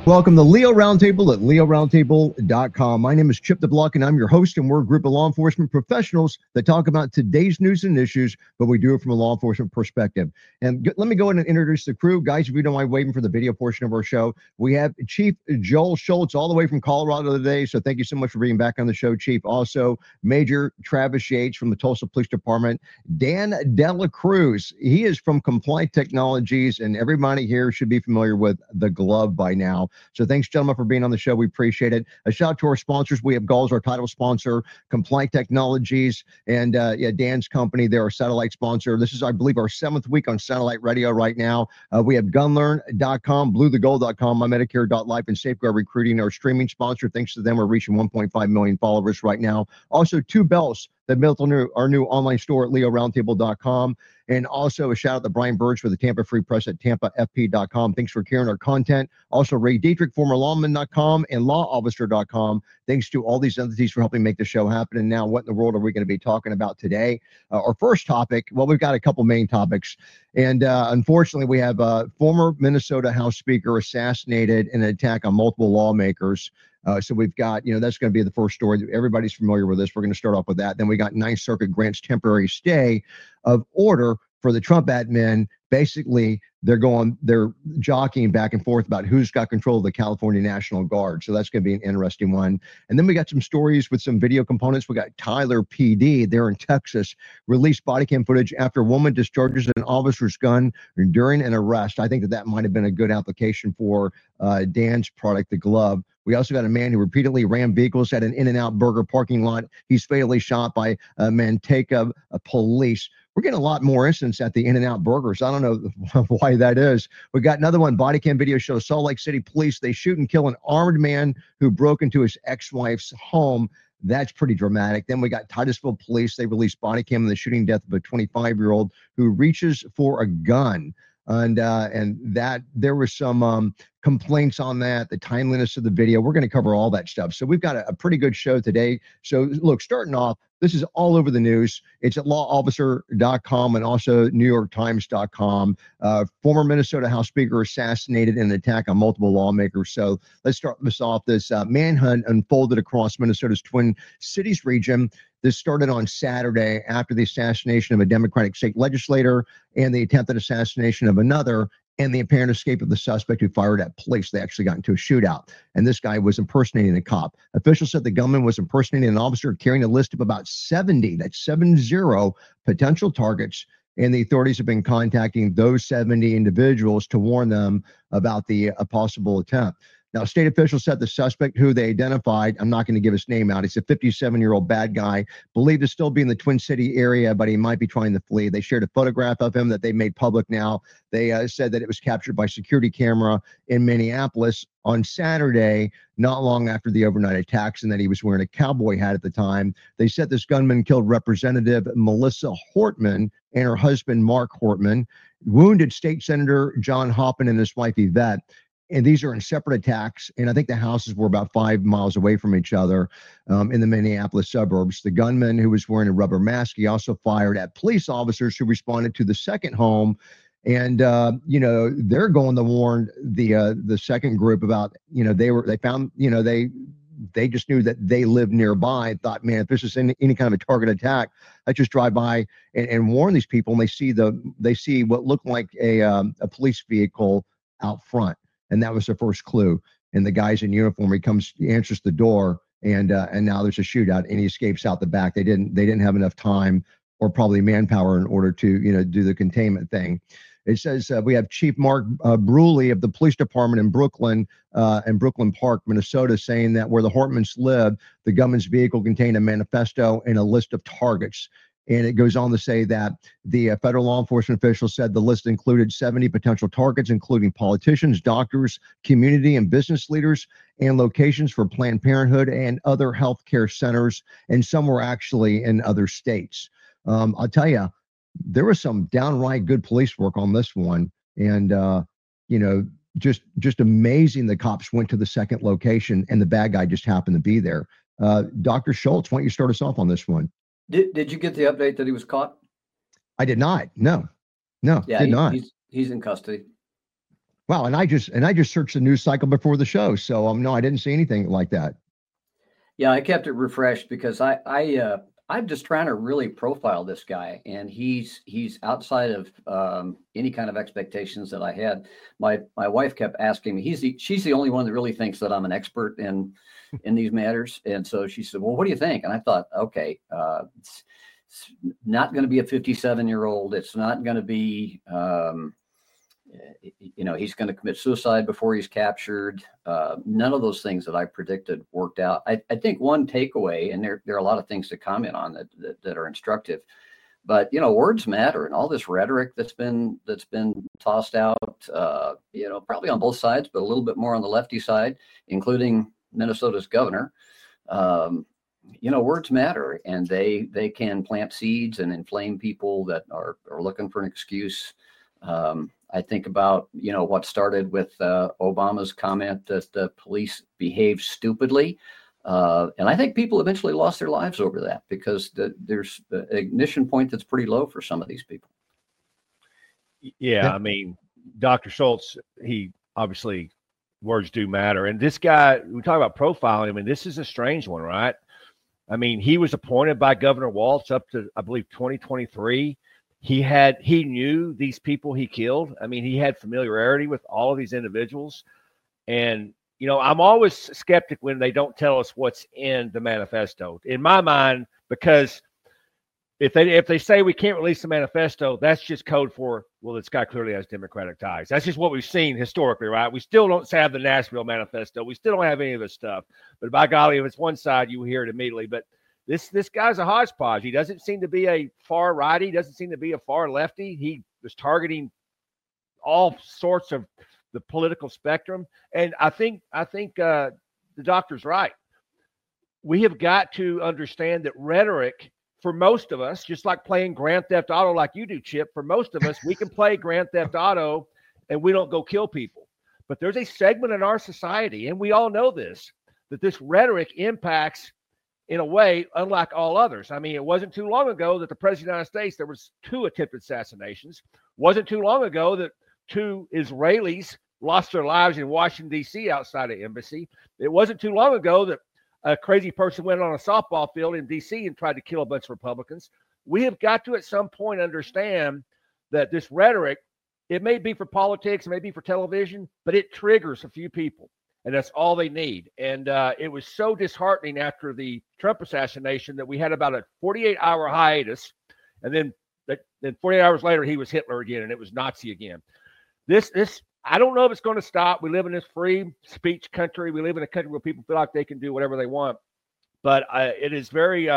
Welcome to Leo Roundtable at leoroundtable.com. My name is Chip DeBlock, and I'm your host, and we're a group of law enforcement professionals that talk about today's news and issues, but we do it from a law enforcement perspective. And let me go ahead and introduce the crew. Guys, if you don't mind waiting for the video portion of our show, we have Chief Joel Schultz all the way from Colorado today, so thank you so much for being back on the show, Chief. Also, Major Travis Yates from the Tulsa Police Department. Dan Dela Cruz, he is from Compliant Technologies, and everybody here should be familiar with the glove by now. So thanks, gentlemen, for being on the show. We appreciate it. A shout out to our sponsors. We have Gulls, our title sponsor, Compliant Technologies, and Dan's company. They're our satellite sponsor. This is, I believe, our 7th week on satellite radio right now. We have gunlearn.com, bluethegold.com, mymedicare.life, and Safeguard Recruiting, our streaming sponsor. Thanks to them, we're reaching 1.5 million followers right now. Also, Two Bells, that built our new online store at leoroundtable.com. And also a shout out to Brian Burge for the Tampa Free Press at tampafp.com. Thanks for carrying our content. Also Ray Dietrich, former lawman.com and lawofficer.com. Thanks to all these entities for helping make the show happen. And now what in the world are we going to be talking about today? Our first topic, well, we've got a couple main topics. And unfortunately, we have former Minnesota House Speaker assassinated in an attack on multiple lawmakers. So we've got, that's going to be the first story. Everybody's familiar with this. We're going to start off with that. Then we got Ninth Circuit grants temporary stay of order for the Trump admin. Basically, they're jockeying back and forth about who's got control of the California National Guard. So that's going to be an interesting one. And then we got some stories with some video components. We got Tyler PD there in Texas released body cam footage after a woman discharges an officer's gun during an arrest. I think that might have been a good application for Dan's product, the glove. We also got a man who repeatedly rammed vehicles at an In-N-Out Burger parking lot. He's fatally shot by Manteca police. We're getting a lot more incidents at the In-N-Out Burgers. I don't know why that is. We got another one. Body cam video shows Salt Lake City police. They shoot and kill an armed man who broke into his ex-wife's home. That's pretty dramatic. Then we got Titusville police. They released body cam in the shooting death of a 25-year-old who reaches for a gun. And that there was some complaints on that, the timeliness of the video. We're going to cover all that stuff. So we've got a pretty good show today. So look, starting off, this is all over the news. It's at lawofficer.com and also NewYorkTimes.com. Former Minnesota House Speaker assassinated in an attack on multiple lawmakers. So let's start this off. This manhunt unfolded across Minnesota's Twin Cities region. This started on Saturday after the assassination of a Democratic state legislator and the attempted assassination of another, and the apparent escape of the suspect who fired at police. They actually got into a shootout, and this guy was impersonating a cop. Officials said the gunman was impersonating an officer carrying a list of about 70, that's 70 potential targets, and the authorities have been contacting those 70 individuals to warn them about the possible attempt. Now, state officials said the suspect, who they identified, I'm not going to give his name out, he's a 57-year-old bad guy, believed to still be in the Twin City area, but he might be trying to flee. They shared a photograph of him that they made public now. They said that it was captured by security camera in Minneapolis on Saturday, not long after the overnight attacks, and that he was wearing a cowboy hat at the time. They said this gunman killed Representative Melissa Hortman and her husband, Mark Hortman, wounded State Senator John Hoppin and his wife, Yvette. And these are in separate attacks. And I think the houses were about 5 miles away from each other in the Minneapolis suburbs. The gunman, who was wearing a rubber mask, he also fired at police officers who responded to the second home. And, they're going to warn the second group about, they just knew that they lived nearby and thought, man, if this is any kind of a target attack, let's just drive by and warn these people. And they see what looked like a police vehicle out front. And that was the first clue. And the guy's in uniform. He answers the door, and now there's a shootout, and he escapes out the back. They didn't have enough time or probably manpower in order to do the containment thing. It says we have Chief Mark Bruley of the police department in Brooklyn Park, Minnesota, saying that where the Hortmans live, the gunman's vehicle contained a manifesto and a list of targets. And it goes on to say that the federal law enforcement officials said the list included 70 potential targets, including politicians, doctors, community and business leaders, and locations for Planned Parenthood and other healthcare centers. And some were actually in other states. I'll tell you, there was some downright good police work on this one. And, just amazing. The cops went to the second location and the bad guy just happened to be there. Dr. Schultz, why don't you start us off on this one? Did you get the update that he was caught? I did not. No, did not. He's in custody. Wow, and I just searched the news cycle before the show, so no, I didn't see anything like that. Yeah, I kept it refreshed because I'm just trying to really profile this guy, and he's outside of any kind of expectations that I had. My wife kept asking me. She's the only one that really thinks that I'm an expert in these matters, and so she said, "Well, what do you think?" And I thought, okay, it's not going to be a 57-year-old. It's not going to be. He's going to commit suicide before he's captured. None of those things that I predicted worked out. I think one takeaway, and there are a lot of things to comment on that are instructive, but words matter, and all this rhetoric that's been tossed out, probably on both sides, but a little bit more on the lefty side, including Minnesota's governor. Words matter, and they can plant seeds and inflame people that are looking for an excuse. I think about, what started with Obama's comment that the police behave stupidly. And I think people eventually lost their lives over that because there's the ignition point that's pretty low for some of these people. Yeah, I mean, Dr. Schultz, he obviously, words do matter. And this guy, we talk about profiling. I mean, this is a strange one, right? I mean, he was appointed by Governor Walz up to, I believe, 2023. He knew these people he killed. I mean, he had familiarity with all of these individuals. And, I'm always skeptic when they don't tell us what's in the manifesto. In my mind, because if they say we can't release the manifesto, that's just code for, well, this guy clearly has Democratic ties. That's just what we've seen historically, right? We still don't have the Nashville manifesto. We still don't have any of this stuff. But by golly, if it's one side, you hear it immediately. But this guy's a hodgepodge. He doesn't seem to be a far righty. He doesn't seem to be a far lefty. He was targeting all sorts of the political spectrum. And I think the doctor's right. We have got to understand that rhetoric, for most of us, just like playing Grand Theft Auto like you do, Chip, for most of us, we can play Grand Theft Auto and we don't go kill people. But there's a segment in our society, and we all know this, that this rhetoric impacts in a way unlike all others. I mean, it wasn't too long ago that the President of the United States, there was 2 attempted assassinations. Wasn't too long ago that 2 Israelis lost their lives in Washington, D.C. outside an embassy. It wasn't too long ago that a crazy person went on a softball field in D.C. and tried to kill a bunch of Republicans. We have got to, at some point, understand that this rhetoric, it may be for politics, it may be for television, but it triggers a few people. And that's all they need. And it was so disheartening after the Trump assassination that we had about a 48-hour hiatus. And then 48 hours later, he was Hitler again, and it was Nazi again. This I don't know if it's going to stop. We live in this free speech country. We live in a country where people feel like they can do whatever they want. But it is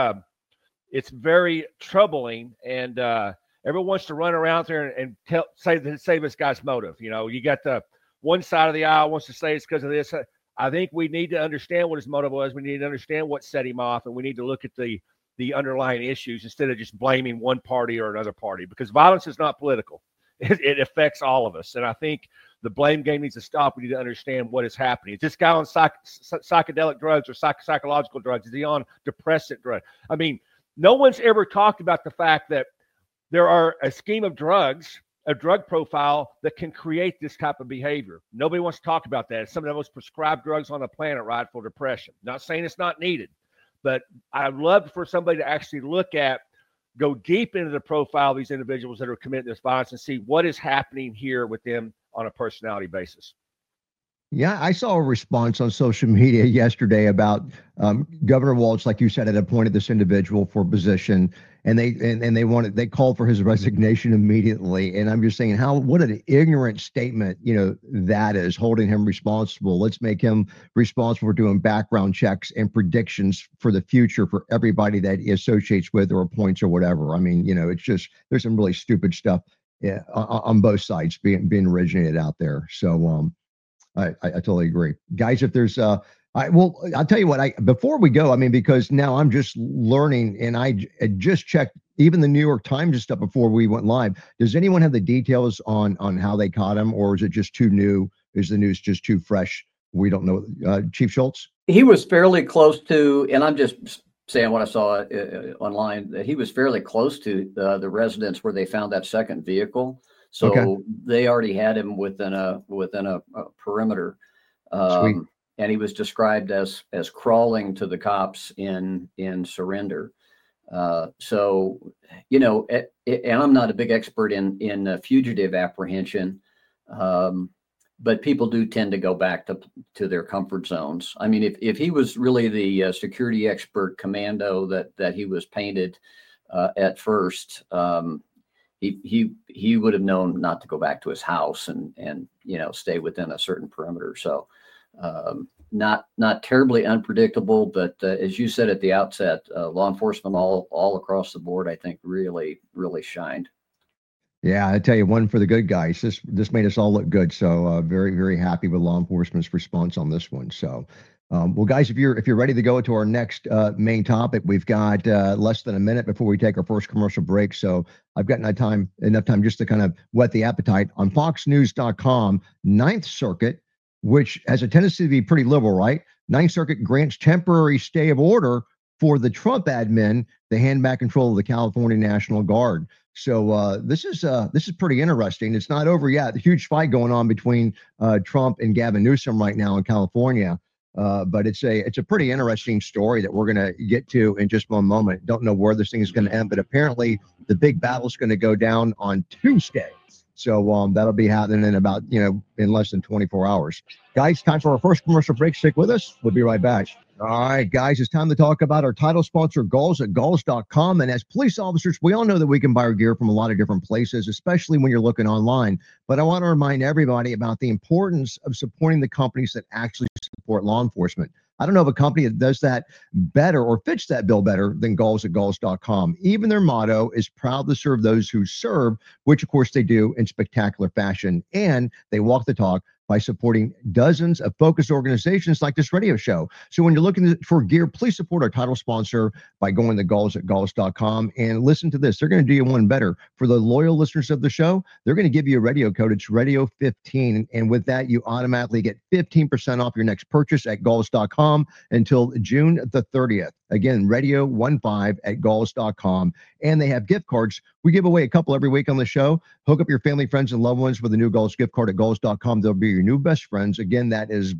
it's very troubling. And everyone wants to run around there and say this guy's motive. You got the one side of the aisle wants to say it's because of this. I think we need to understand what his motive was. We need to understand what set him off, and we need to look at the underlying issues instead of just blaming one party or another party, because violence is not political. It affects all of us. And I think the blame game needs to stop. We need to understand what is happening. Is this guy on psychedelic drugs or psychological drugs? Is he on depressant drugs? I mean, no one's ever talked about the fact that there are a scheme of drugs, a drug profile that can create this type of behavior. Nobody wants to talk about that. It's some of the most prescribed drugs on the planet, right, for depression. Not saying it's not needed, but I'd love for somebody to actually go deep into the profile of these individuals that are committing this violence and see what is happening here with them on a personality basis. Yeah, I saw a response on social media yesterday about Governor Walz, like you said, had appointed this individual for position, and they called for his resignation immediately. And I'm just saying, what an ignorant statement, that is, holding him responsible. Let's make him responsible for doing background checks and predictions for the future for everybody that he associates with or appoints or whatever. I mean, it's just, there's some really stupid stuff on both sides being originated out there. So I totally agree, guys. If there's I'll tell you what, before we go, I mean, because now I'm just learning, and I just checked even the New York Times and stuff before we went live. Does anyone have the details on how they caught him, or is it just too new? Is the news just too fresh? We don't know. Chief Schultz? He was fairly close to, and I'm just saying what I saw online, that he was fairly close to the residence where they found that second vehicle. So they already had him within a perimeter. And he was described as crawling to the cops in surrender. So, you know, and I'm not a big expert in fugitive apprehension, but people do tend to go back to their comfort zones. I mean, if he was really the security expert commando that he was painted at first, he would have known not to go back to his house and you know, stay within a certain perimeter. So not terribly unpredictable, but as you said at the outset, law enforcement all across the board, I think really shined. Yeah, I tell you, one for the good guys. This made us all look good. So very, very happy with law enforcement's response on this one. So well, guys, if you're ready to go to our next main topic, we've got less than a minute before we take our first commercial break. So I've got enough time just to kind of whet the appetite. On FoxNews.com, Ninth Circuit, which has a tendency to be pretty liberal, right? Ninth Circuit grants temporary stay of order for the Trump admin to hand back control of the California National Guard. So this is pretty interesting. It's not over yet. The huge fight going on between Trump and Gavin Newsom right now in California. But it's a pretty interesting story that we're going to get to in just one moment. Don't know where this thing is going to end, but apparently the big battle is going to go down on Tuesday. So that'll be happening in about, in less than 24 hours. Guys, time for our first commercial break. Stick with us. We'll be right back. All right, guys, it's time to talk about our title sponsor, Galls at Galls.com. And as police officers, we all know that we can buy our gear from a lot of different places, especially when you're looking online. But I want to remind everybody about the importance of supporting the companies that actually support law enforcement. I don't know of a company that does that better or fits that bill better than Galls at Galls.com. Even their motto is proud to serve those who serve, which of course they do in spectacular fashion. And they walk the talk by supporting dozens of focused organizations like this radio show. So when you're looking for gear, please support our title sponsor by going to Galls at Galls.com. And listen to this. They're going to do you one better. For the loyal listeners of the show, they're going to give you a radio code. It's Radio 15. And with that, you automatically get 15% off your next purchase at Galls.com until June the 30th. Again, Radio 15 at Galls.com. And they have gift cards. We give away a couple every week on the show. Hook up your family, friends, and loved ones with a new Galls gift card at Galls.com. They'll be your new best friends. Again, that is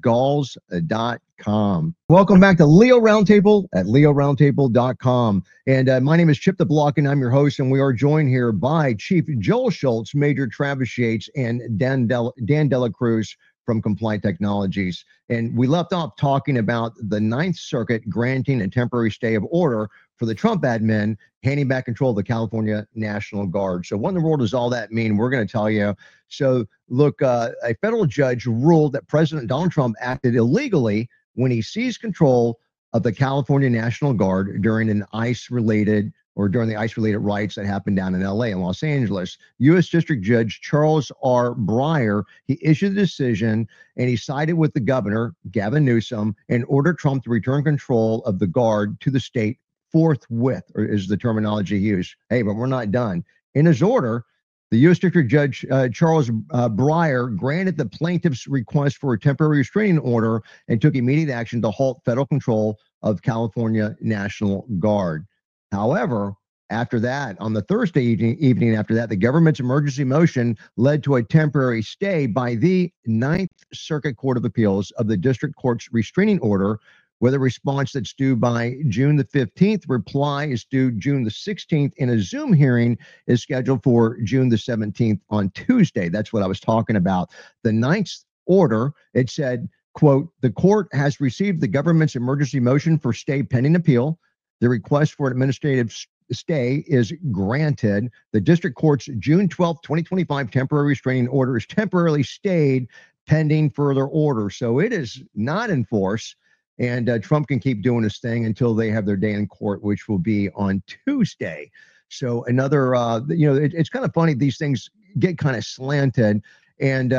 Galls.com. Welcome back to Leo Roundtable at LeoRoundtable.com. And my name is Chip the Block, and I'm your host. And we are joined here by Chief Joel Schultz, Major Travis Yates, and Dan Dela Cruz from Compliant Technologies. And we left off talking about the Ninth Circuit granting a temporary stay of order for the Trump admin, handing back control of the California National Guard. So what in the world does all that mean? We're going to tell you. So look, a federal judge ruled that President Donald Trump acted illegally when he seized control of the California National Guard during the ICE-related riots that happened down in LA and Los Angeles. U.S. District Judge Charles R. Breyer, he issued a decision and he sided with the governor, Gavin Newsom, and ordered Trump to return control of the Guard to the state forthwith, or is the terminology used. Hey, but we're not done. In his order, the U.S. District Judge Charles Breyer granted the plaintiff's request for a temporary restraining order and took immediate action to halt federal control of California National Guard. However, after that, on the Thursday evening after that, the government's emergency motion led to a temporary stay by the Ninth Circuit Court of Appeals of the district court's restraining order, with a response that's due by June the 15th. Reply is due June the 16th, and a Zoom hearing is scheduled for June the 17th on Tuesday. That's what I was talking about. The Ninth order, it said, quote, the court has received the government's emergency motion for stay pending appeal. The request for an administrative stay is granted. The district court's June 12th, 2025 temporary restraining order is temporarily stayed pending further order. So it is not in force. And Trump can keep doing his thing until they have their day in court, which will be on Tuesday. So another, it's kind of funny. These things get kind of slanted. And,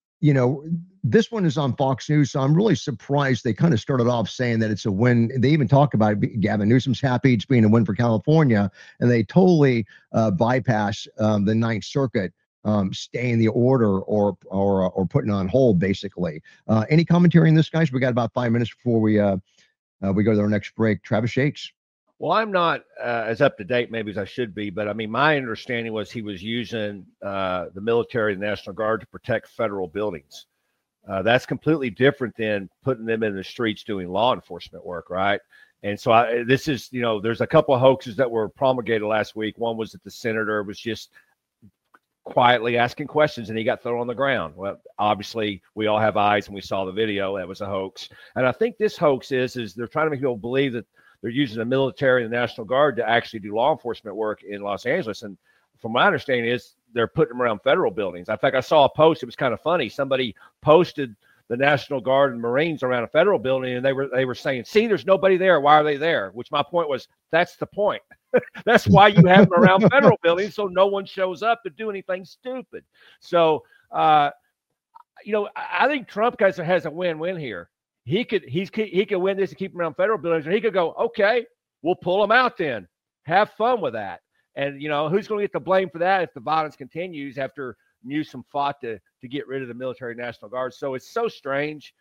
this one is on Fox News. So I'm really surprised they kind of started off saying that it's a win. They even talk about it. Gavin Newsom's happy it's being a win for California. And they totally bypass the Ninth Circuit staying the order or putting on hold, basically. Any commentary on this, guys? We got about 5 minutes before we go to our next break. Travis Yates. Well, I'm not as up to date maybe as I should be, but I mean, my understanding was he was using the military and National Guard to protect federal buildings. That's completely different than putting them in the streets doing law enforcement work, right? And so this is, there's a couple of hoaxes that were promulgated last week. One was that the senator was just quietly asking questions and he got thrown on the ground. Well, obviously we all have eyes and we saw the video. That was a hoax. And I think this hoax is they're trying to make people believe that they're using the military and the National Guard to actually do law enforcement work in Los Angeles. And from my understanding is they're putting them around federal buildings. In fact, I saw a post. It was kind of funny. Somebody posted the National Guard and Marines around a federal building, and they were saying, see, there's nobody there. Why are they there? Which my point was, that's the point. That's why you have them around federal buildings, so no one shows up to do anything stupid. So, I think Trump has a win-win here. He could win this and keep them around federal buildings, or he could go, okay, we'll pull them out then. Have fun with that. And, who's going to get the blame for that if the violence continues after Newsom fought to get rid of the military National Guard? So it's so strange.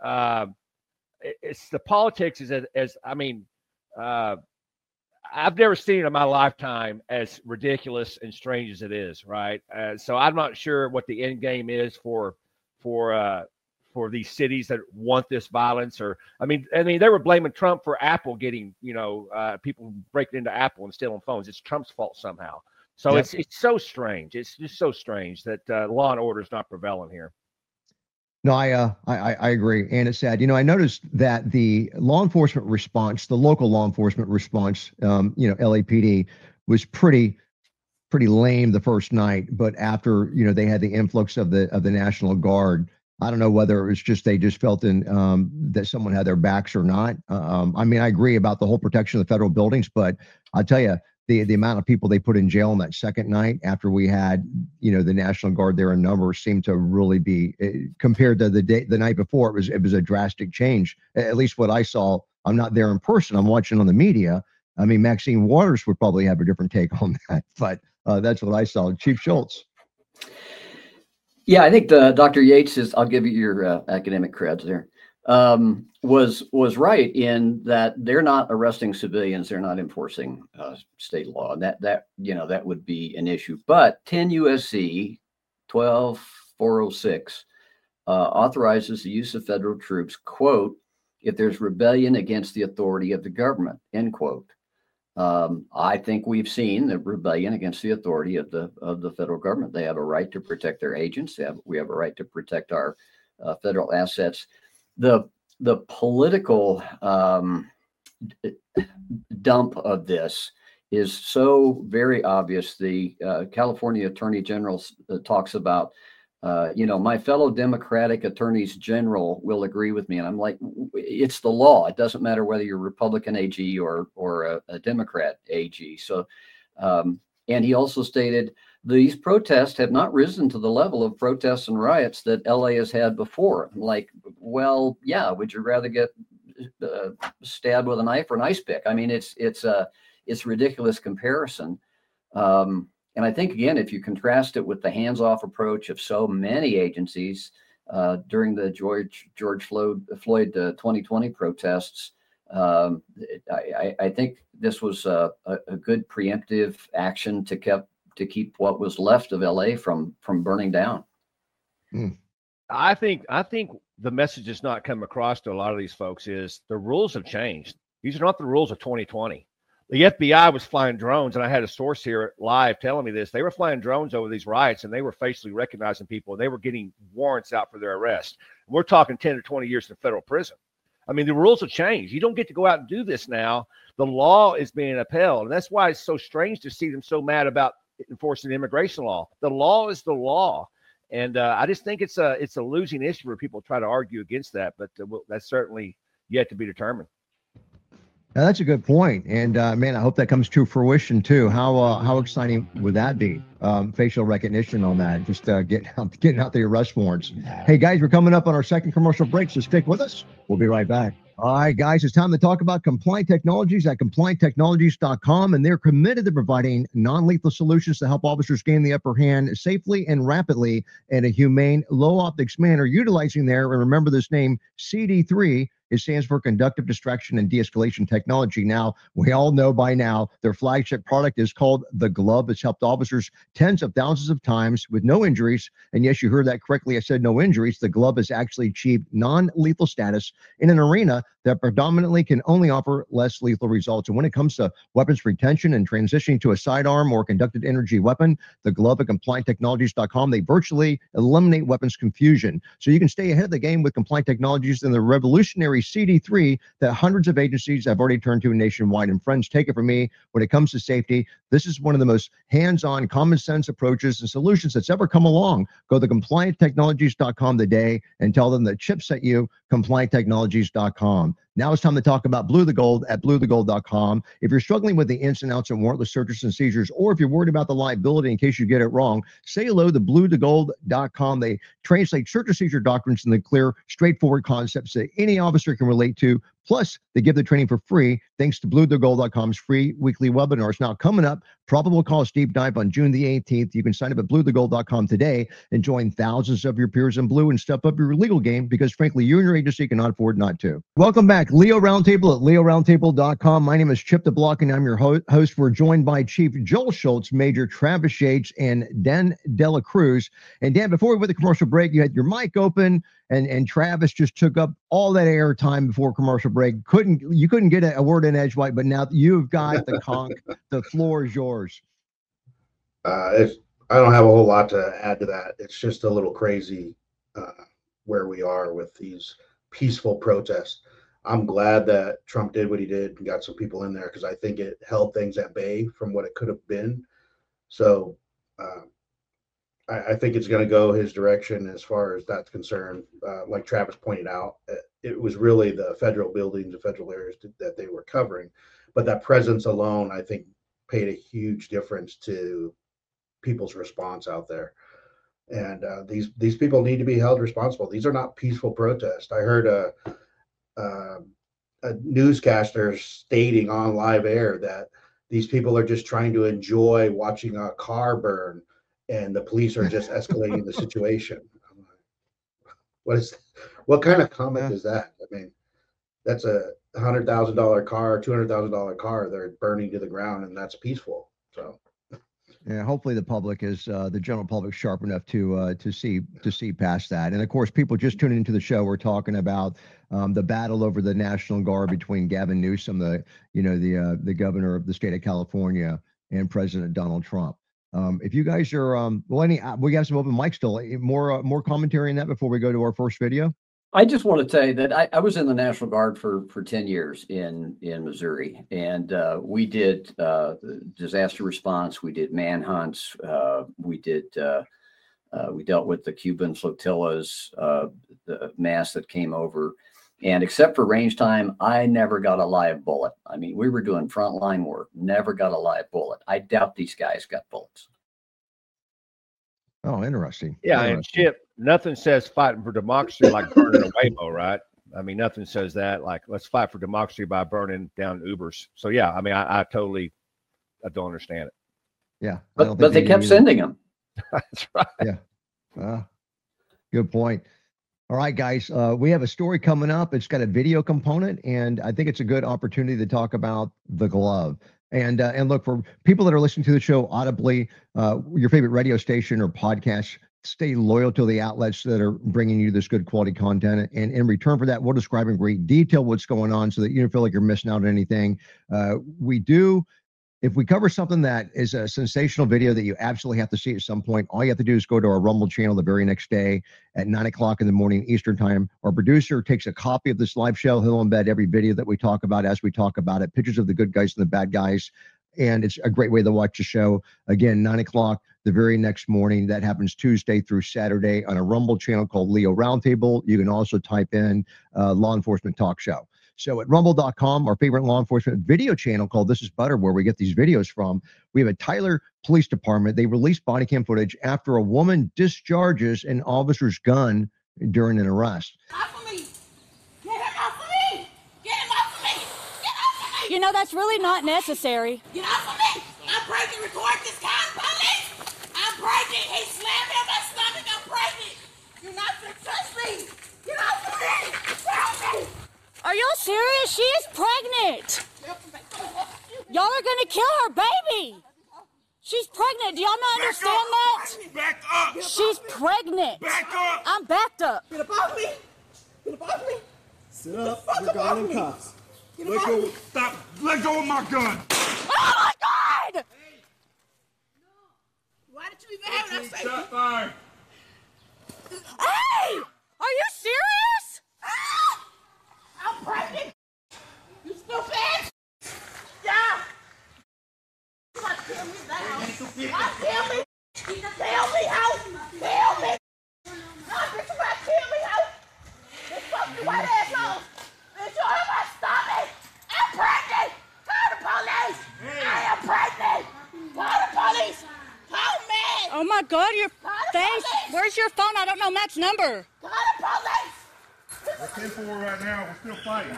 It's the politics I've never seen it in my lifetime as ridiculous and strange as it is, right? So I'm not sure what the end game is for these cities that want this violence. Or I mean, they were blaming Trump for Apple getting, people breaking into Apple and stealing phones. It's Trump's fault somehow. So yep. It's so strange. It's just so strange that law and order is not prevalent here. No, I agree. And it's sad. I noticed that the law enforcement response, the local law enforcement response, LAPD was pretty lame the first night. But after, they had the influx of the National Guard, I don't know whether it was just they just felt that someone had their backs or not. I agree about the whole protection of the federal buildings, but I'll tell you, the amount of people they put in jail on that second night after we had, the National Guard there in numbers seemed to really be compared to the night before. It was a drastic change. At least what I saw. I'm not there in person. I'm watching on the media. I mean, Maxine Waters would probably have a different take on that, but that's what I saw. Chief Schultz. Yeah, I think Dr. Yates I'll give you your academic creds there. Was right in that they're not arresting civilians, they're not enforcing state law. That would be an issue. But 10 USC 12406 authorizes the use of federal troops, quote, if there's rebellion against the authority of the government, end quote. I think we've seen the rebellion against the authority of the federal government. They have a right to protect their agents. We have a right to protect our federal assets. The political dump of this is so very obvious. The California Attorney General talks about, my fellow Democratic attorneys general will agree with me. And I'm like, it's the law. It doesn't matter whether you're Republican AG or a Democrat AG. So, and he also stated, these protests have not risen to the level of protests and riots that LA has had before. I'm like, well, yeah, would you rather get stabbed with a knife or an ice pick? I mean, it's a ridiculous comparison. And I think, again, if you contrast it with the hands-off approach of so many agencies during the George Floyd 2020 protests, I think this was a good preemptive action to keep what was left of LA from burning down. I think the message that's not come across to a lot of these folks is the rules have changed. These are not the rules of 2020. The FBI was flying drones, and I had a source here live telling me this. They were flying drones over these riots, and they were facially recognizing people, and they were getting warrants out for their arrest. We're talking 10 to 20 years in federal prison. I mean, the rules have changed. You don't get to go out and do this now. The law is being upheld, and that's why it's so strange to see them so mad about enforcing the immigration law. The law is the law. And I just think it's a losing issue where people try to argue against that, but that's certainly yet to be determined. Now, that's a good point. And man, I hope that comes to fruition too. How exciting would that be? Facial recognition on that, just getting out the arrest warrants. Hey guys, we're coming up on our second commercial break, so stick with us. We'll be right back. All right, guys, it's time to talk about Compliant Technologies at CompliantTechnologies.com, and they're committed to providing non-lethal solutions to help officers gain the upper hand safely and rapidly in a humane, low-optics manner, utilizing and remember this name, CD3, It stands for Conductive Distraction and De-escalation Technology. Now, we all know by now their flagship product is called the Glove. It's helped officers tens of thousands of times with no injuries. And yes, you heard that correctly. I said no injuries. The Glove has actually achieved non-lethal status in an arena that predominantly can only offer less lethal results. And when it comes to weapons retention and transitioning to a sidearm or conducted energy weapon, the Glove at CompliantTechnologies.com, they virtually eliminate weapons confusion. So you can stay ahead of the game with Compliant Technologies and the revolutionary CD3 that hundreds of agencies have already turned to nationwide. And friends, take it from me, when it comes to safety, this is one of the most hands-on, common sense approaches and solutions that's ever come along. Go to CompliantTechnologies.com today and tell them that Chip sent you, CompliantTechnologies.com. Now it's time to talk about Blue the Gold at BlueTheGold.com. If you're struggling with the ins and outs of warrantless searches and seizures, or if you're worried about the liability in case you get it wrong, say hello to BlueTheGold.com. They translate search and seizure doctrines into clear, straightforward concepts that any officer can relate to. Plus, they give the training for free thanks to BlueTheGold.com's free weekly webinars. Now, coming up, Probable Cause Deep Dive on June the 18th. You can sign up at BlueTheGold.com today and join thousands of your peers in blue and step up your legal game because, frankly, you and your agency cannot afford not to. Welcome back. Leo Roundtable at LeoRoundtable.com. My name is Chip the Block, and I'm your host. We're joined by Chief Joel Schultz, Major Travis Yates, and Dan Dela Cruz. And Dan, before we went to commercial break, you had your mic open, and Travis just took up all that air time before commercial break. You couldn't get a word in edgewise, but now you've got the conch. The floor is yours. I don't have a whole lot to add to that. It's just a little crazy where we are with these peaceful protests. I'm glad that Trump did what he did and got some people in there because I think it held things at bay from what it could have been. So I think it's going to go his direction as far as that's concerned. Like Travis pointed out, it was really the federal buildings, the federal areas that they were covering. But that presence alone, I think, paid a huge difference to people's response out there. And these people need to be held responsible. These are not peaceful protests. I heard a newscaster stating on live air that these people are just trying to enjoy watching a car burn and the police are just escalating the situation. What kind of comment is that? I mean, that's a $100,000 car, $200,000 car they're burning to the ground, and that's peaceful. So yeah, hopefully the public is the general public sharp enough to see past that. And of course, people just tuning into the show, we're talking about the battle over the National Guard between Gavin Newsom, the governor of the state of California, and President Donald Trump. If you guys are we have some open mics still. More commentary on that before we go to our first video. I just want to say that I was in the National Guard for 10 years in Missouri, and we did disaster response. We did manhunts. We dealt with the Cuban flotillas, the mass that came over. And except for range time, I never got a live bullet. I mean, we were doing frontline work, never got a live bullet. I doubt these guys got bullets. Oh, interesting. Yeah, and Chip, nothing says fighting for democracy like burning a Waymo, right? I mean, nothing says that like let's fight for democracy by burning down Ubers. So yeah, I mean, I don't understand it. Yeah, but they kept sending them. That's right. Yeah, good point. All right, guys, we have a story coming up. It's got a video component, and I think it's a good opportunity to talk about the glove. And look, for people that are listening to the show audibly, your favorite radio station or podcast, stay loyal to the outlets that are bringing you this good quality content. And in return for that, we'll describe in great detail what's going on so that you don't feel like you're missing out on anything. If we cover something that is a sensational video that you absolutely have to see at some point, all you have to do is go to our Rumble channel the very next day at 9 o'clock in the morning Eastern time. Our producer takes a copy of this live show. He'll embed every video that we talk about as we talk about it, pictures of the good guys and the bad guys. And it's a great way to watch the show. Again, 9 o'clock the very next morning. That happens Tuesday through Saturday on a Rumble channel called Leo Roundtable. You can also type in Law Enforcement Talk Show. So at rumble.com, our favorite law enforcement video channel called This Is Butter, where we get these videos from, we have a Tyler Police Department. They released body cam footage after a woman discharges an officer's gun during an arrest. Off of me! Get him off of me! Get him off of me! Get off of me! You know, that's really not necessary. Get off of me! I'm breaking, record this time, police! I'm breaking! He slammed me on my stomach, I'm breaking! You're not gonna touch me! Get off of me! Help me! Are y'all serious? She is pregnant. Y'all are gonna kill her baby. She's pregnant. Do y'all not understand that? Back up! She's pregnant. Back up! I'm backed up. Get up off me! Get up off me! Sit up. You're going in cuffs. Let go! Stop! Let go of my gun! Oh my God! Why did you even have that safety? Shot fire! Hey! Are you serious? I'm pregnant! You stupid! Yeah! You want to kill me now? Kill me! Kill me, house! Kill me! No, bitch, you want to kill me, house! This fucking white asshole! Bitch, you ain't gonna stop me! I'm pregnant! Call the police! I am pregnant! Call the police! Call me! Oh my God, your Call the face. police! Where's your phone? I don't know Matt's number. Call the police! We're 10-4 right now. We're still fighting.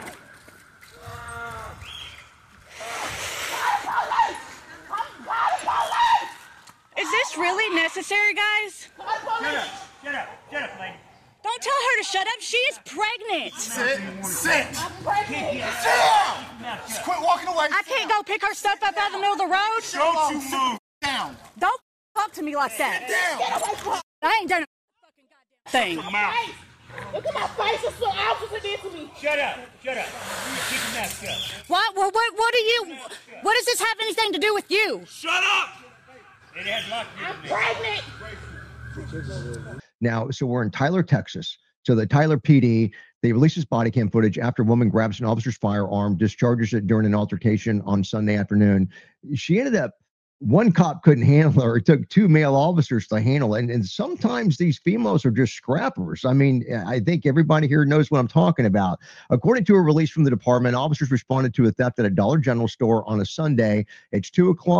Is this really necessary, guys? Shut up, lady. Don't tell her to shut up. She is pregnant. Sit. Sit. I'm pregnant! Sit down. Just quit walking away. I can't go pick her stuff up out of the middle of the road. Don't you move. Down. Don't talk to me like that. Down. I ain't done a fucking goddamn thing. Come out. Look at my face, it's so officer did to me. Shut up. Shut up. You keep your mouth shut. What do you, what does this have anything to do with you? Shut up. It has nothing to do I'm with me. pregnant! Now, so we're in Tyler, Texas. So the Tyler PD, they released this body cam footage after a woman grabs an officer's firearm, discharges it during an altercation on Sunday afternoon. She ended up, one cop couldn't handle her. It took two male officers to handle it. And sometimes these females are just scrappers. I mean, I think everybody here knows what I'm talking about. According to a release from the department, officers responded to a theft at a Dollar General store on a Sunday. It's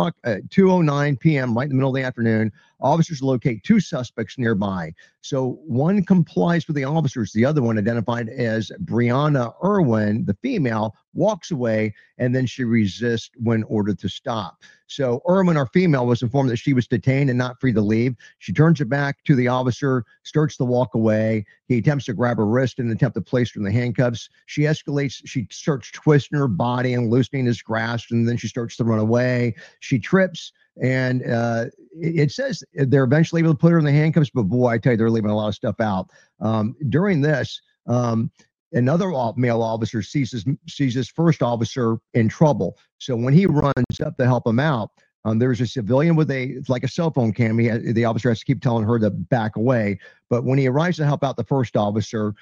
2:09 p.m., right in the middle of the afternoon. Officers locate two suspects nearby. So one complies with the officers. The other one, identified as Brianna Irwin, the female, walks away, and then she resists when ordered to stop. So Irwin, our female, was informed that she was detained and not free to leave. She turns her back to the officer, starts to walk away. He attempts to grab her wrist in an attempt to place her in the handcuffs. She escalates. She starts twisting her body and loosening his grasp, and then she starts to run away. She trips. And it says they're eventually able to put her in the handcuffs, but boy, I tell you, they're leaving a lot of stuff out. During this, another male officer sees his first officer in trouble. So when he runs up to help him out, there's a civilian with it's like a cell phone cam. The officer has to keep telling her to back away. But when he arrives to help out the first officer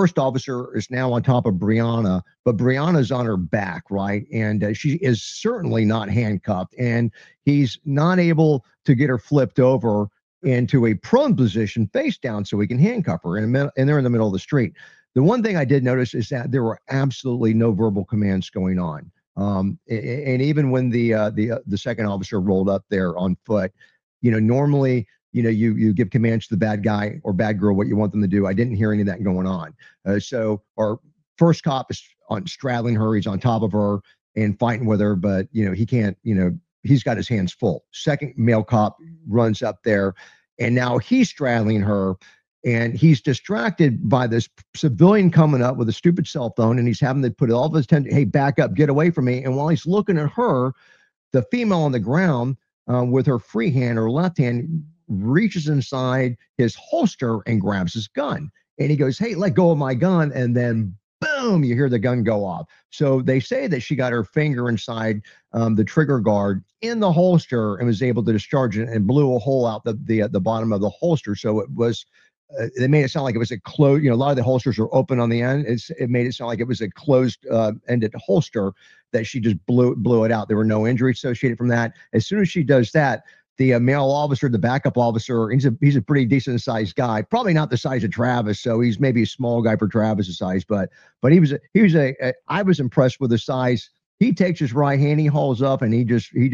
is now on top of Brianna, but Brianna's on her back, right? And she is certainly not handcuffed. And he's not able to get her flipped over into a prone position face down so he can handcuff her. And they're in the middle of the street. The one thing I did notice is that there were absolutely no verbal commands going on. And even when the second officer rolled up there on foot, normally, you give commands to the bad guy or bad girl what you want them to do. I didn't hear any of that going on. So our first cop is straddling her. He's on top of her and fighting with her, but he can't. He's got his hands full. Second male cop runs up there, and now he's straddling her. And he's distracted by this civilian coming up with a stupid cell phone, and he's having to put all of his attention, hey, back up, get away from me. And while he's looking at her, the female on the ground with her free hand or left hand reaches inside his holster and grabs his gun. And he goes, hey, let go of my gun. And then boom, you hear the gun go off. So they say that she got her finger inside the trigger guard in the holster and was able to discharge it and blew a hole out the bottom of the holster. So it was, they made it sound like it was a closed, a lot of the holsters are open on the end. It made it sound like it was a closed ended holster that she just blew it out. There were no injuries associated from that. As soon as she does that, the male officer, the backup officer, he's a pretty decent sized guy, probably not the size of Travis. So he's maybe a small guy for Travis's size, but I was impressed with the size. He takes his right hand, he hauls up, and he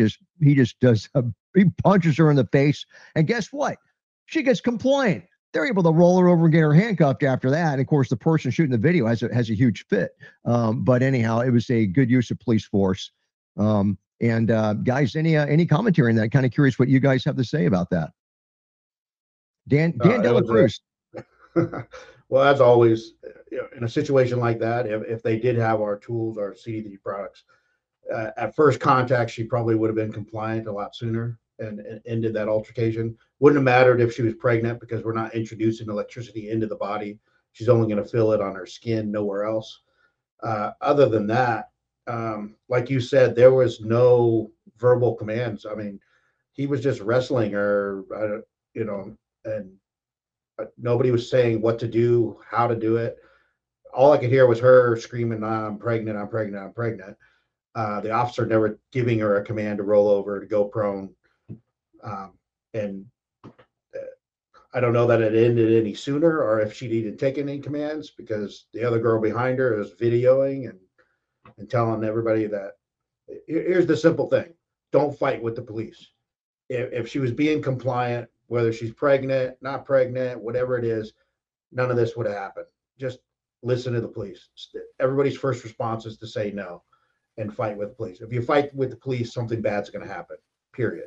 punches her in the face. And guess what? She gets compliant. They're able to roll her over and get her handcuffed after that. And of course, the person shooting the video has a huge fit. But anyhow, it was a good use of police force. Guys, any commentary on that? Kind of curious what you guys have to say about that. Dan Dela Cruz. Well, as always, in a situation like that, if they did have our tools, our CD3 products, at first contact, she probably would have been compliant a lot sooner and ended that altercation. Wouldn't have mattered if she was pregnant because we're not introducing electricity into the body. She's only going to feel it on her skin, nowhere else. Other than that, like you said, there was no verbal commands. I mean, he was just wrestling her, and nobody was saying what to do, how to do it. All I could hear was her screaming, I'm pregnant, I'm pregnant, I'm pregnant. The officer never giving her a command to roll over, to go prone. And I don't know that it ended any sooner or if she'd even taken any commands, because the other girl behind her is videoing and telling everybody that here's the simple thing. Don't fight with the police. If she was being compliant, whether she's pregnant, not pregnant, whatever it is, none of this would have happened. Just listen to the police. Everybody's first response is to say no and fight with the police. If you fight with the police, something bad's going to happen, period.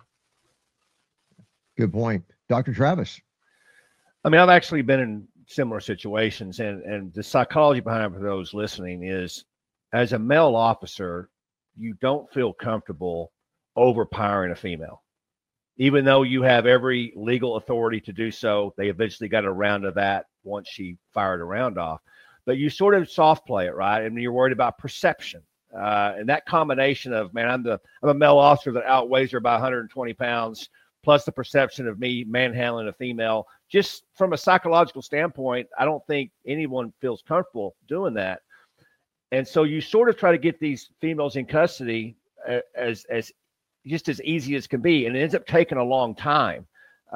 Good point. Dr. Travis. I mean, I've actually been in similar situations, and the psychology behind it for those listening is, as a male officer, you don't feel comfortable overpowering a female. Even though you have every legal authority to do so, they eventually got around to that once she fired a round off. But you sort of soft play it, right? And you're worried about perception. And that combination of, man, I'm a male officer that outweighs her by 120 pounds, plus the perception of me manhandling a female. Just from a psychological standpoint, I don't think anyone feels comfortable doing that. And so you sort of try to get these females in custody as just as easy as can be. And it ends up taking a long time.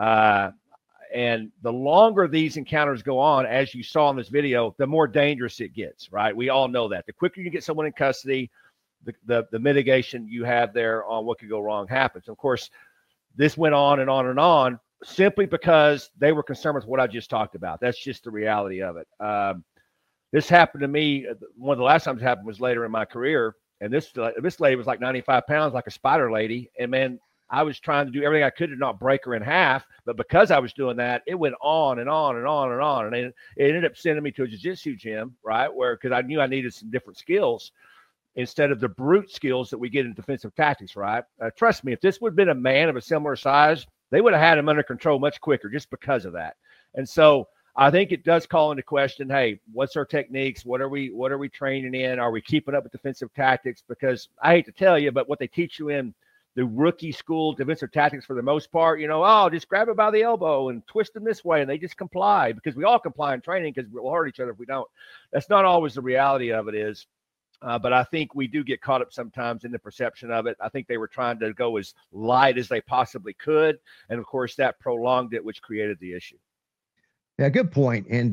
And the longer these encounters go on, as you saw in this video, the more dangerous it gets, right? We all know that. The quicker you get someone in custody, the mitigation you have there on what could go wrong happens. Of course, this went on and on and on simply because they were concerned with what I just talked about. That's just the reality of it. This happened to me. One of the last times it happened was later in my career. And this lady was like 95 pounds, like a spider lady. And man, I was trying to do everything I could to not break her in half. But because I was doing that, it went on and on and on and on. And it ended up sending me to a jiu-jitsu gym, right? Because I knew I needed some different skills instead of the brute skills that we get in defensive tactics, right? Trust me, if this would have been a man of a similar size, they would have had him under control much quicker just because of that. And so I think it does call into question, hey, what's our techniques? What are we training in? Are we keeping up with defensive tactics? Because I hate to tell you, but what they teach you in the rookie school defensive tactics for the most part, just grab it by the elbow and twist them this way. And they just comply because we all comply in training because we'll hurt each other if we don't. That's not always the reality of it is. But I think we do get caught up sometimes in the perception of it. I think they were trying to go as light as they possibly could. And of course that prolonged it, which created the issue. Yeah, good point. And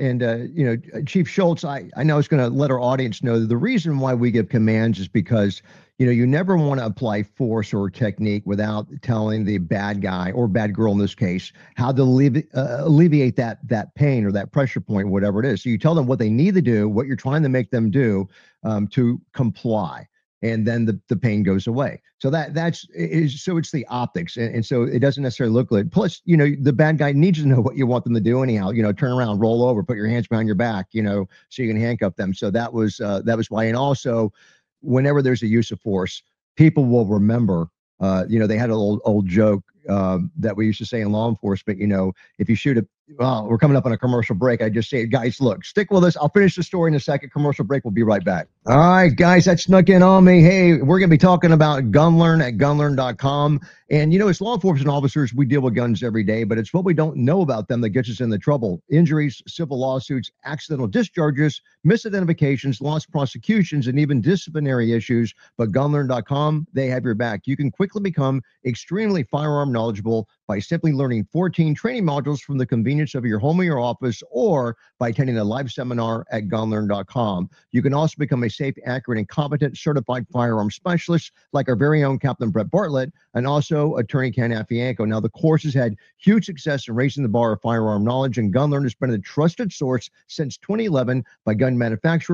Chief Schultz, I know I was going to let our audience know that the reason why we give commands is because, you never want to apply force or technique without telling the bad guy or bad girl in this case how to alleviate that pain or that pressure point, whatever it is. So you tell them what they need to do, what you're trying to make them do to comply. And then the pain goes away. So it's the optics. And so it doesn't necessarily look good. Plus, the bad guy needs to know what you want them to do anyhow, turn around, roll over, put your hands behind your back, so you can handcuff them. So that was why. And also whenever there's a use of force, people will remember, they had an old joke that we used to say in law enforcement, if you shoot we're coming up on a commercial break. I just say, guys, look, stick with us. I'll finish the story in a second. Commercial break. We'll be right back. All right, guys, that snuck in on me. Hey, we're going to be talking about GunLearn at gunlearn.com. And, as law enforcement officers, we deal with guns every day, but it's what we don't know about them that gets us in the trouble. Injuries, civil lawsuits, accidental discharges, misidentifications, lost prosecutions, and even disciplinary issues. But gunlearn.com, they have your back. You can quickly become extremely firearm knowledgeable by simply learning 14 training modules from the convenience of your home or your office, or by attending a live seminar at gunlearn.com. You can also become a safe, accurate, and competent certified firearm specialist like our very own Captain Brett Bartlett and also attorney Ken Affianco. Now, the course has had huge success in raising the bar of firearm knowledge, and GunLearn has been a trusted source since 2011 by gun manufacturers,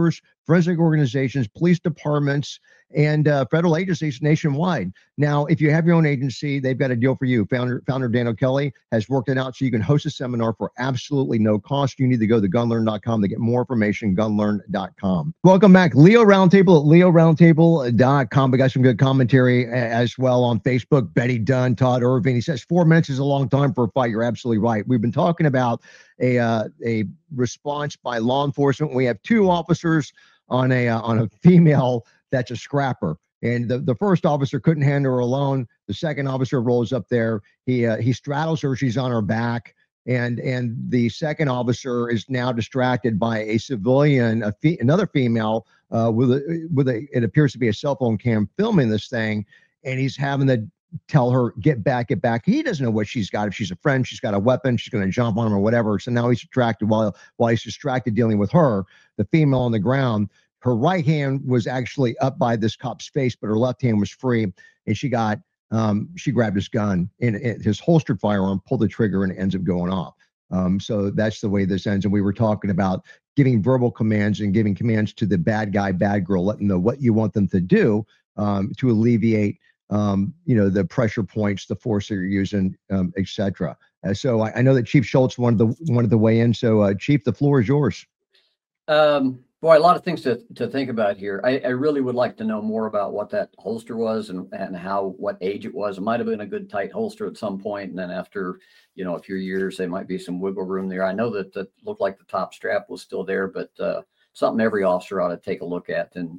forensic organizations, police departments, and federal agencies nationwide. Now, if you have your own agency, they've got a deal for you. Founder Dan O'Kelly has worked it out so you can host a seminar for absolutely no cost. You need to go to gunlearn.com to get more information, gunlearn.com. Welcome back. Leo Roundtable at leoroundtable.com. We got some good commentary as well on Facebook. Betty Dunn, Todd Irving. He says 4 minutes is a long time for a fight. You're absolutely right. We've been talking about a response by law enforcement. We have 2 officers on a female that's a scrapper. And the first officer couldn't handle her alone. The second officer rolls up there. He straddles her. She's on her back. And the second officer is now distracted by a civilian, another female with a it appears to be a cell phone cam filming this thing. And he's having to tell her, get back, get back. He doesn't know what she's got. If she's a friend, she's got a weapon, she's going to jump on him or whatever. So now he's distracted while he's distracted dealing with her, the female on the ground. Her right hand was actually up by this cop's face, but her left hand was free. And she grabbed his gun and his holstered firearm, pulled the trigger, and it ends up going off. So that's the way this ends. And we were talking about giving verbal commands and giving commands to the bad guy, bad girl, letting them know what you want them to do to alleviate, the pressure points, the force that you're using, etc. So I know that Chief Schultz wanted to weigh in. So Chief, the floor is yours. Boy, a lot of things to think about here. I really would like to know more about what that holster was and what age it was. It might have been a good tight holster at some point, and then after a few years, there might be some wiggle room there. I know that looked like the top strap was still there, but something every officer ought to take a look at and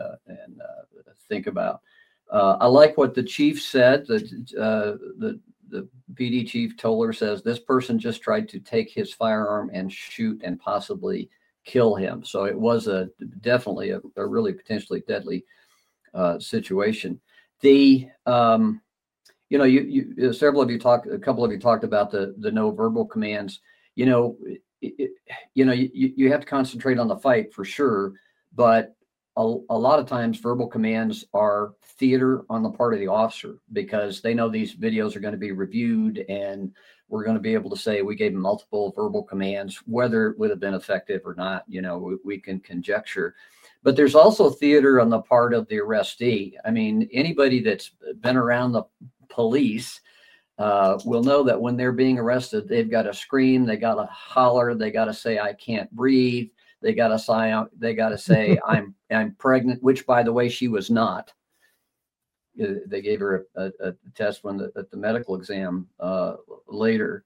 think about. I like what the chief said. The PD chief Toller says this person just tried to take his firearm and shoot and possibly kill him. So it was definitely a really potentially deadly situation. A couple of you talked about the no verbal commands. You have to concentrate on the fight for sure, but a lot of times verbal commands are theater on the part of the officer because they know these videos are going to be reviewed and we're going to be able to say we gave multiple verbal commands, whether it would have been effective or not, we can conjecture. But there's also theater on the part of the arrestee. I mean, anybody that's been around the police will know that when they're being arrested, they've got to scream, they got to holler, they got to say, I can't breathe. They got to say, I'm pregnant, which, by the way, she was not. They gave her a test at the medical exam later.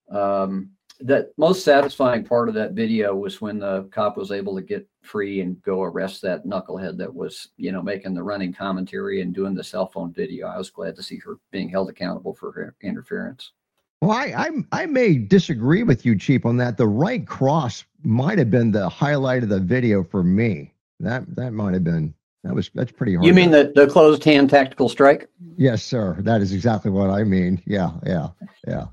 That most satisfying part of that video was when the cop was able to get free and go arrest that knucklehead that was, making the running commentary and doing the cell phone video. I was glad to see her being held accountable for her interference. Well, I may disagree with you, Chief, on that. The right cross might have been the highlight of the video for me. That might have been. That's pretty hard. You mean the closed hand tactical strike? Yes, sir. That is exactly what I mean. Yeah. Yeah,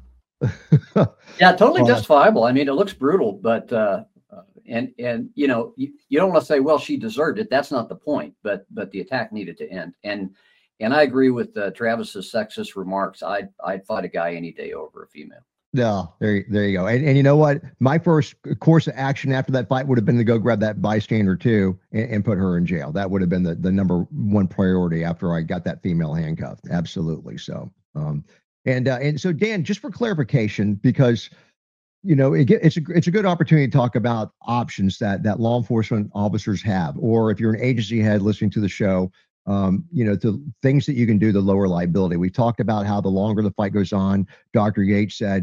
totally justifiable. I mean, it looks brutal, but you don't want to say, well, she deserved it. That's not the point. But the attack needed to end. And I agree with Travis's sexist remarks. I'd fight a guy any day over a female. Yeah, there you go. And you know what? My first course of action after that fight would have been to go grab that bystander too and put her in jail. That would have been the number one priority after I got that female handcuffed. Absolutely. So, and so Dan, just for clarification, because it's a good opportunity to talk about options that law enforcement officers have, or if you're an agency head listening to the show, to things that you can do to lower liability. We talked about how the longer the fight goes on, Dr. Yates said,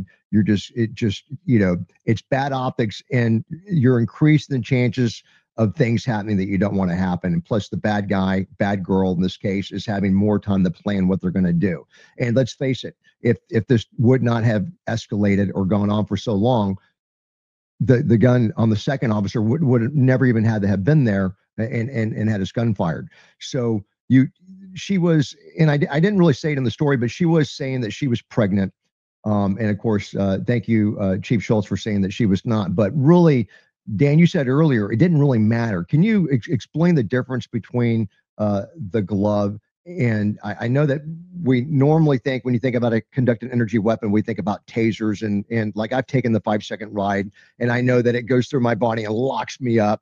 it's bad optics and you're increasing the chances of things happening that you don't want to happen. And plus the bad guy, bad girl in this case, is having more time to plan what they're going to do. And let's face it, if this would not have escalated or gone on for so long, the gun on the second officer would have never even had to have been there and had his gun fired. So she was, and I didn't really say it in the story, but she was saying that she was pregnant. And of course, thank you, Chief Schultz, for saying that she was not. But really, Dan, you said earlier, it didn't really matter. Can you explain the difference between the glove? And I know that we normally think, when you think about a conductive energy weapon, we think about tasers and like I've taken the 5-second ride and I know that it goes through my body and locks me up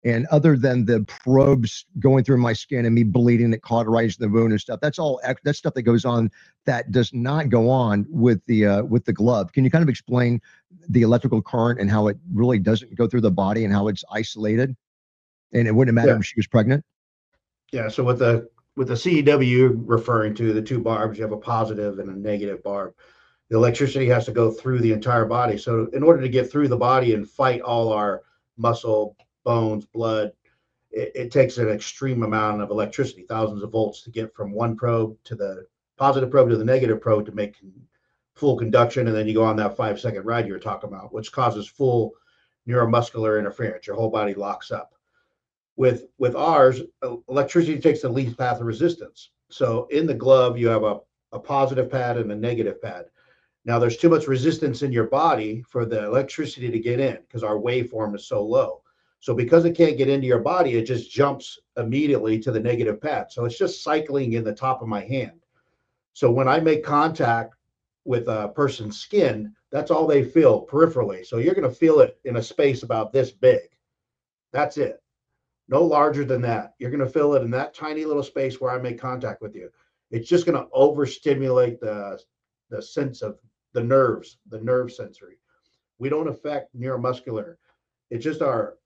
And other than the probes going through my skin and me bleeding that cauterized the wound and stuff, that's stuff that goes on that does not go on with the glove. Can you kind of explain the electrical current and how it really doesn't go through the body and how it's isolated? And it wouldn't matter if she was pregnant? Yeah. So with the CEW you're referring to, the two barbs, you have a positive and a negative barb. The electricity has to go through the entire body. So in order to get through the body and fight all our muscle, bones, blood, it takes an extreme amount of electricity, thousands of volts, to get from one probe to the positive probe to the negative probe to make full conduction. And then you go on that 5-second ride you were talking about, which causes full neuromuscular interference. Your whole body locks up. With ours, electricity takes the least path of resistance. So in the glove, you have a positive pad and a negative pad. Now there's too much resistance in your body for the electricity to get in because our waveform is so low. So because it can't get into your body, it just jumps immediately to the negative pad. So it's just cycling in the top of my hand. So when I make contact with a person's skin, that's all they feel peripherally. So you're going to feel it in a space about this big. That's it. No larger than that. You're going to feel it in that tiny little space where I make contact with you. It's just going to overstimulate the sense of the nerves, the nerve sensory. We don't affect neuromuscular. It's just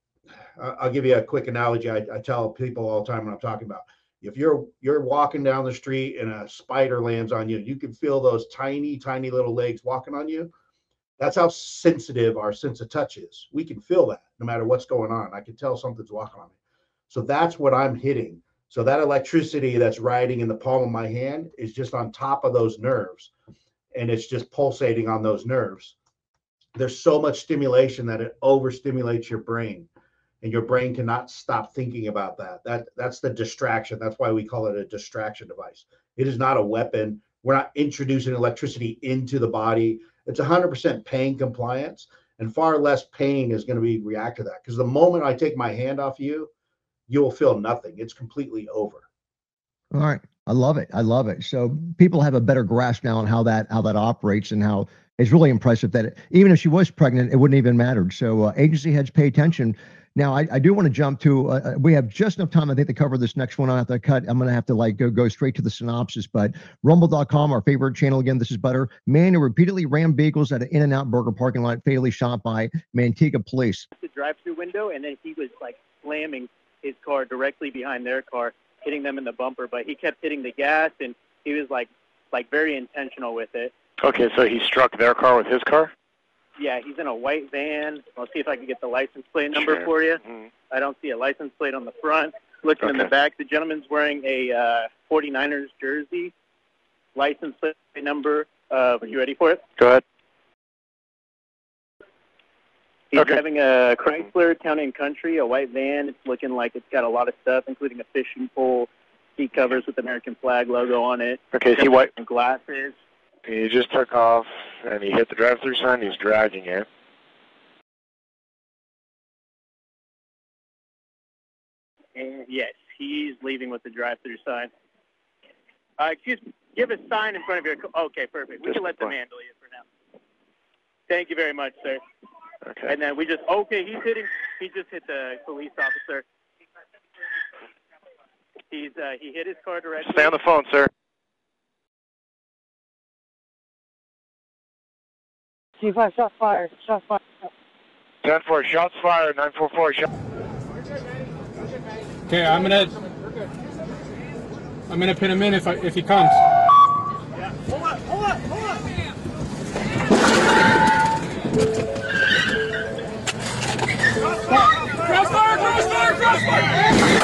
I'll give you a quick analogy. I tell people all the time when I'm talking about, if you're walking down the street and a spider lands on you, you can feel those tiny, tiny little legs walking on you. That's how sensitive our sense of touch is. We can feel that no matter what's going on. I can tell something's walking on me. So that's what I'm hitting. So that electricity that's riding in the palm of my hand is just on top of those nerves, and it's just pulsating on those nerves. There's so much stimulation that it overstimulates your brain, and your brain cannot stop thinking about that. That's the distraction. That's why we call it a distraction device. It is not a weapon. We're not introducing electricity into the body. It's 100% pain compliance, and far less pain is going to be react to that. Because the moment I take my hand off you, you will feel nothing. It's completely over. All right. I love it. I love it. So people have a better grasp now on how that operates, and how it's really impressive that even if she was pregnant, it wouldn't even matter. So agency heads, pay attention. Now, I do want to jump to, we have just enough time, I think, to cover this next one. I have to cut. I'm going to have to go straight to the synopsis, but rumble.com, our favorite channel. Again, this is Butter. Man who repeatedly rammed vehicles at an In-N-Out Burger parking lot, fatally shot by Manteca police. The drive-through window, and then he was like slamming his car directly behind their car, hitting them in the bumper, but he kept hitting the gas, and he was like very intentional with it. Okay, so he struck their car with his car? Yeah, he's in a white van. I'll see if I can get the license plate number for you. Mm-hmm. I don't see a license plate on the front. Looking in the back, the gentleman's wearing a 49ers jersey. License plate number. Are you ready for it? Go ahead. He's driving a Chrysler Town & Country, a white van. It's looking like it's got a lot of stuff, including a fishing pole, seat covers with the American flag logo on it. Okay, is he white? Glasses. He just took off, and he hit the drive-through sign. He's dragging it. And yes, he's leaving with the drive-through sign. Excuse me, give a sign in front of your car. Okay, perfect. We can let them handle you for now. Thank you very much, sir. Okay. And then he just hit the police officer. He hit his car directly. Stay on the phone, sir. C5, shots fired. Shots fired. 10-4, shots fired. 944, shots. Okay, I'm gonna pin him in if he comes. Yeah. Hold on. Crossfire!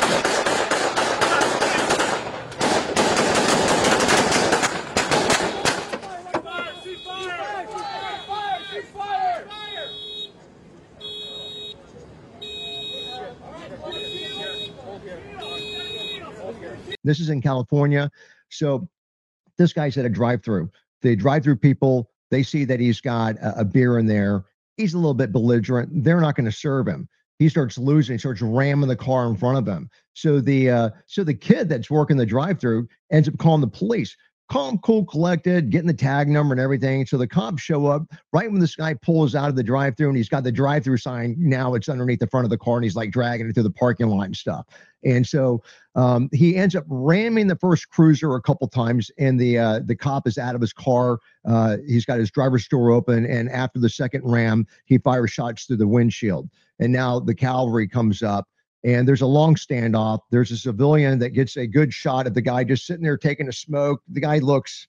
This is in California. So this guy's at a drive-through. The drive-through people, they see that he's got a beer in there. He's a little bit belligerent. They're not going to serve him. He starts losing, starts ramming the car in front of him. So the kid that's working the drive-through ends up calling the police. calm, cool, collected, getting the tag number and everything. So the cops show up right when this guy pulls out of the drive-through, and he's got the drive-through sign. Now it's underneath the front of the car, and he's like dragging it through the parking lot and stuff. And so he ends up ramming the first cruiser a couple times, and the cop is out of his car. He's got his driver's door open, and after the second ram, he fires shots through the windshield. And now the cavalry comes up. And there's a long standoff. There's a civilian that gets a good shot of the guy just sitting there taking a smoke. The guy looks,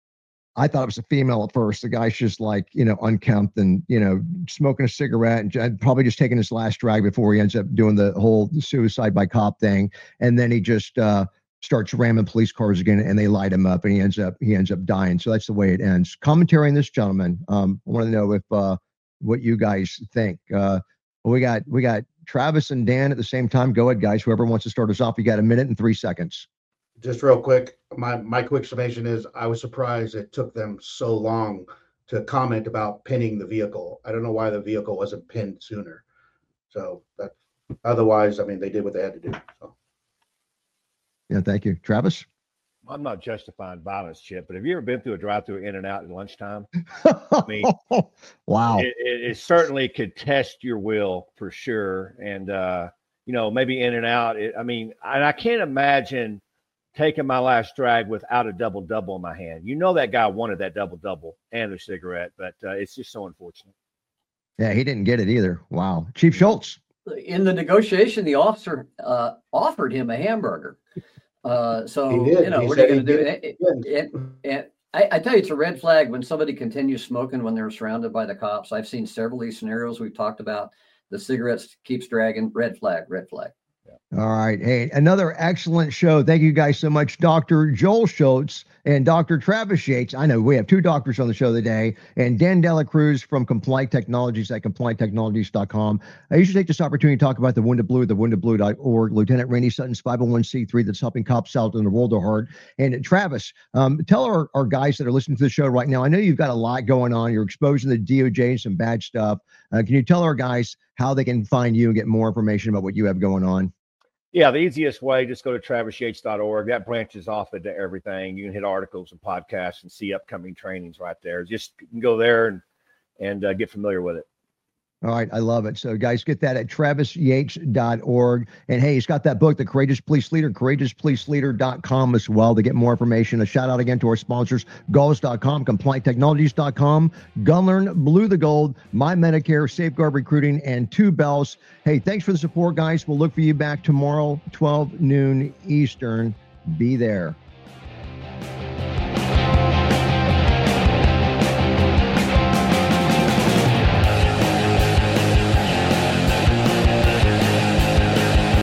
I thought it was a female at first. The guy's just like, unkempt and, smoking a cigarette and probably just taking his last drag before he ends up doing the whole suicide by cop thing. And then he just starts ramming police cars again, and they light him up, and he ends up dying. So that's the way it ends. Commentary on this, gentleman. I want to know if what you guys think. We got Travis and Dan at the same time. Go ahead, guys. Whoever wants to start us off, you got 1 minute and 3 seconds. Just real quick, my quick summation is I was surprised it took them so long to comment about pinning the vehicle. I don't know why the vehicle wasn't pinned sooner. So that otherwise, I mean, they did what they had to do. So. Yeah, thank you. Travis? I'm not justifying violence, Chip, but have you ever been through a drive-through In-N-Out at lunchtime? I mean, wow. It certainly could test your will for sure. And, maybe In-N-Out. And I can't imagine taking my last drag without a double-double in my hand. That guy wanted that double-double and a cigarette, but it's just so unfortunate. Yeah, he didn't get it either. Wow. Chief Schultz. In the negotiation, the officer offered him a hamburger. So, what are you going to do? And I tell you, it's a red flag when somebody continues smoking when they're surrounded by the cops. I've seen several of these scenarios we've talked about. The cigarettes keeps dragging. Red flag, red flag. All right. Hey, another excellent show. Thank you guys so much, Dr. Joel Schultz and Dr. Travis Yates. I know we have two doctors on the show today, and Dan Dela Cruz from Compliant Technologies at complianttechnologies.com. I usually take this opportunity to talk about the Wounded Blue, thewoundedblue.org, Lieutenant Randy Sutton's 501c3 that's helping cops out in the world of hard. And Travis, tell our guys that are listening to the show right now, I know you've got a lot going on. You're exposing the DOJ and some bad stuff. Can you tell our guys how they can find you and get more information about what you have going on? Yeah, the easiest way, just go to travisyates.org. That branches off into everything. You can hit articles and podcasts and see upcoming trainings right there. Just you can go there and get familiar with it. All right. I love it. So guys, get that at travisyates.org. And hey, he's got that book, The Courageous Police Leader, courageouspoliceleader.com as well to get more information. A shout out again to our sponsors, Galls.com, CompliantTechnologies.com, Gunlearn, Blue the Gold, My Medicare, Safeguard Recruiting, and Two Bells. Hey, thanks for the support, guys. We'll look for you back tomorrow, 12 noon Eastern. Be there.